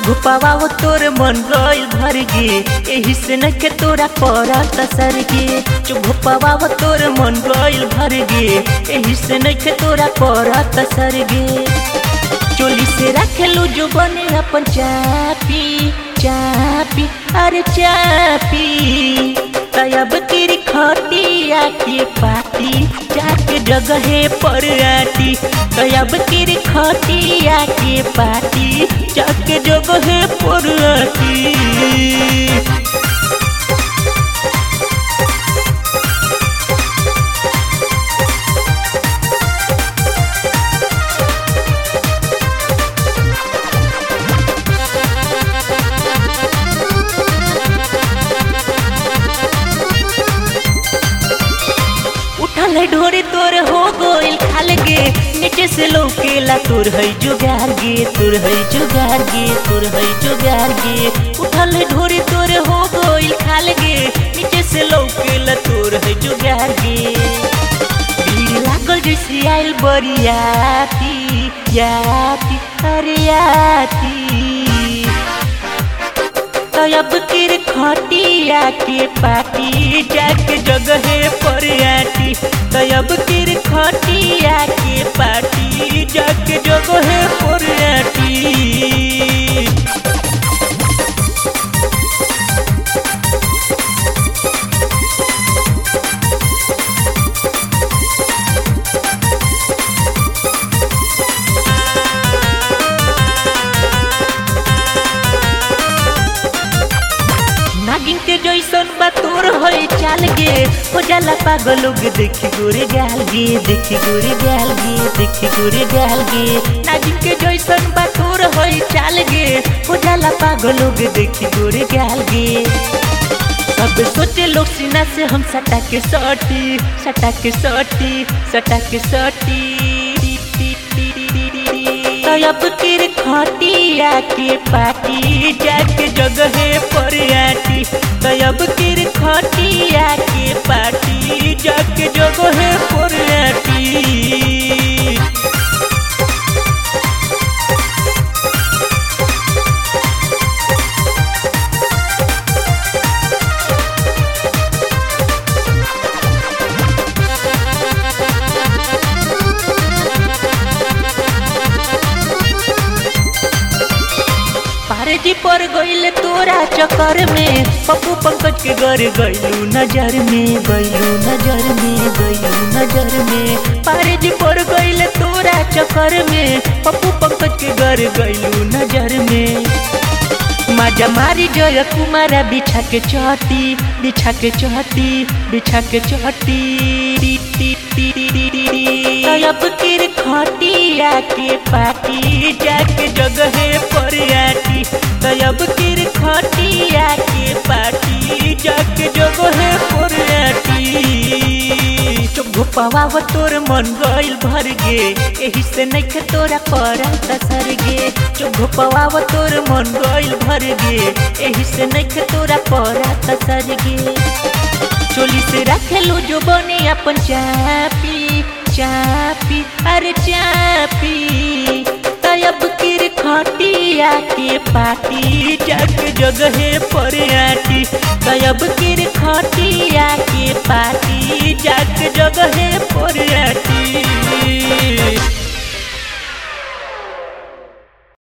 चुगुपावा वो तोर मन गइल भर गे, एही से नइखे तोरा पड़त असर गे। चुगुपावा वो तोर मन गइल भर गे, एही से नइखे तोरा पड़त असर गे। चोली से रखेलू जो बने अपन चापी चापी अरे चापी, तब तेरी खटिया के पाती जाके जगहे पर आती। तब तेरी खटिया के पाती जाके जगहे पर आती। ढोरी तोर हो गोइल खाल गे, नीचे से लौकेला तोर है जुगार गे, तोर है जुगार गे, तोर है जुगार गे। उठल ढोरी तोर हो गोइल खाल गे, नीचे से लौकेला तोर है जुगार गे। भीड़ लागल जैसे आइल बरियाती याती अरे याती। तब किर खटिया के पाती जाके जगहे पर आती। तब किर खटिया के पाती जाके जगहे पर आती। नागिन के जैसन बा तोर होई चाल गे, हो जाला पागल लोग देखी गोरे गाल गे, देखी गोरे गाल गे, देखी गोरे गाल गे। नागिन के जैसन बा तोर होई चाल गे, हो जाला पागल लोग देखी गोरे गाल गे। सब सोचे लोग सीना से हम सटा के सटी सटा के सटी सटा के सटी। तब किर खटिया के पाती जाके जगहे पर आती। तब किर खटिया के पाती जाके जगहे पर आती। जी पर गइल तोरा चक्कर में, पप्पू पंकज के घर गइलू नजर में, गइलू नजर में, गइलू नजर में। पारे जी पर गइल तोरा चक्कर में, पप्पू पंकज के घर गइलू नजर में। माजा मारी जय कुमारा बिछा के चहटी बिछा के चहटी बिछा के चहटी। तब किर खटिया के पाती जाके जगहे पर आती। तब किर खटिया के पाती जाके जगहे पर आती। चुगुपावा वो तोर मन गइल भर गे, एही से नइखे तोरा पड़त असर गे। चुगुपावा वो तोर मन गइल भर गे, एही से नइखे तोरा पड़त असर गे। चोली से रखेलू जो बने अपन चापी चापी अरे चापी। तब किर खटिया के पाती जाके जगहे पर आती। तब किर खटिया के पाती जाके जगहे पर आती।